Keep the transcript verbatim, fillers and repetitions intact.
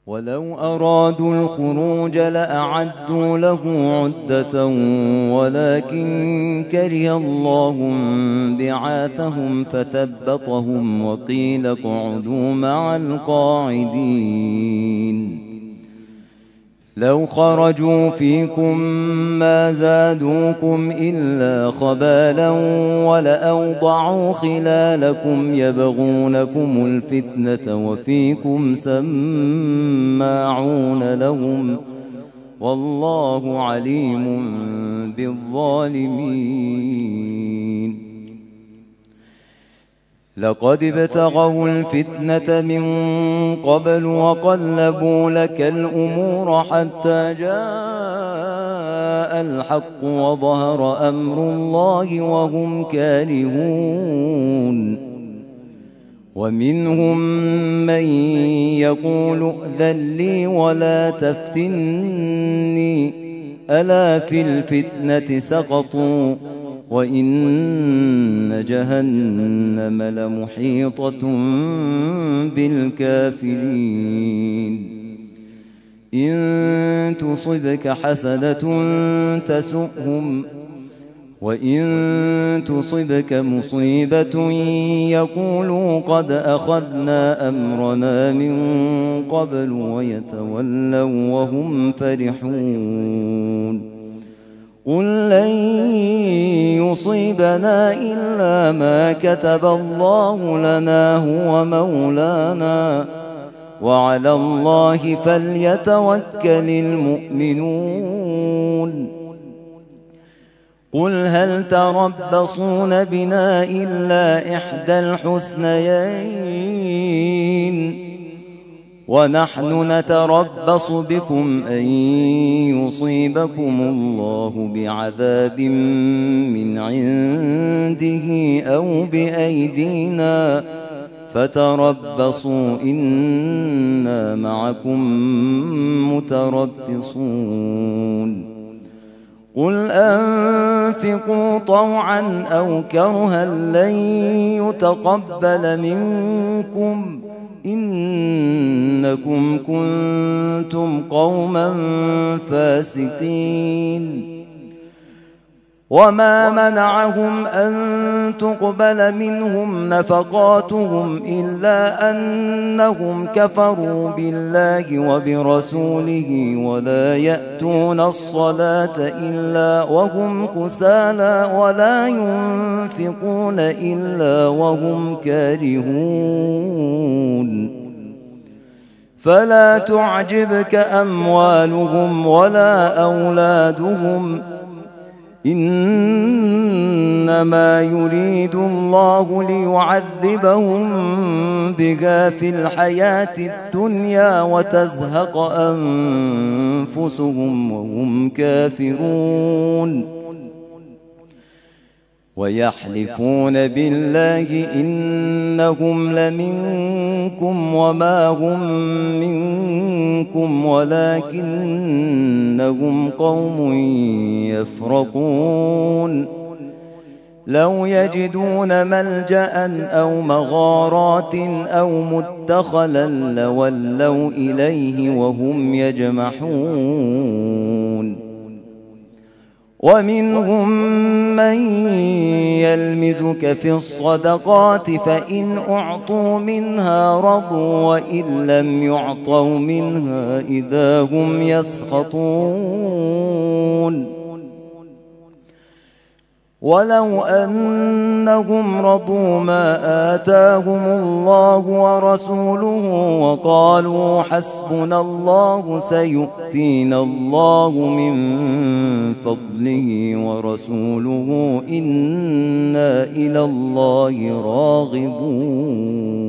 ولو أرادوا الخروج لأعدوا له عدة ولكن كره الله بعاثهم فثبطهم وقيل اقعدوا مع القاعدين. لو خرجوا فيكم ما زادوكم إلا خبالا ولأوضعوا خلالكم يبغونكم الفتنة وفيكم سماعون لهم والله عليم بالظالمين. لقد ابتغوا الفتنة من قبل وقلبوا لك الأمور حتى جاء الحق وظهر أمر الله وهم كارهون. ومنهم من يقول ائذن لي ولا تفتني ألا في الفتنة سقطوا وإن جهنم لمحيطة بالكافرين. إن تصبك حسنة تسؤهم وإن تصبك مصيبة يقولوا قد أخذنا أمرنا من قبل ويتولوا وهم فرحون. قل لن يصيبنا إلا ما كتب الله لنا هو مولانا وعلى الله فليتوكل المؤمنون. قل هل تربصون بنا إلا إحدى الحسنيين ونحن نتربص بكم أن يصيبكم الله بعذاب من عنده أو بأيدينا فتربصوا إنا معكم متربصون. قل أنفقوا طوعا أو كرها لن يتقبل منكم إنكم كنتم قوما فاسقين. وما منعهم أن تقبل منهم نفقاتهم إلا أنهم كفروا بالله وبرسوله ولا يأتون الصلاة إلا وهم كسالى ولا ينفقون إلا وهم كارهون. فلا تعجبك أموالهم ولا أولادهم إنما يريد الله ليعذبهم بها في الحياة الدنيا وتزهق أنفسهم وهم كافرون. ويحلفون بالله إنهم لمنكم وما هم منكم ولكنهم قوم يفرقون. لو يجدون ملجأ أو مغارات أو مدخلا لولوا إليه وهم يجمحون. ومنهم من يلمزك في الصدقات فإن أعطوا منها رضوا وإن لم يعطوا منها إذا هم يسخطون. ولو أنهم رضوا ما آتاهم الله ورسوله وقالوا حسبنا الله سيؤتينا الله من فضله ورسوله إنا إلى الله راغبون.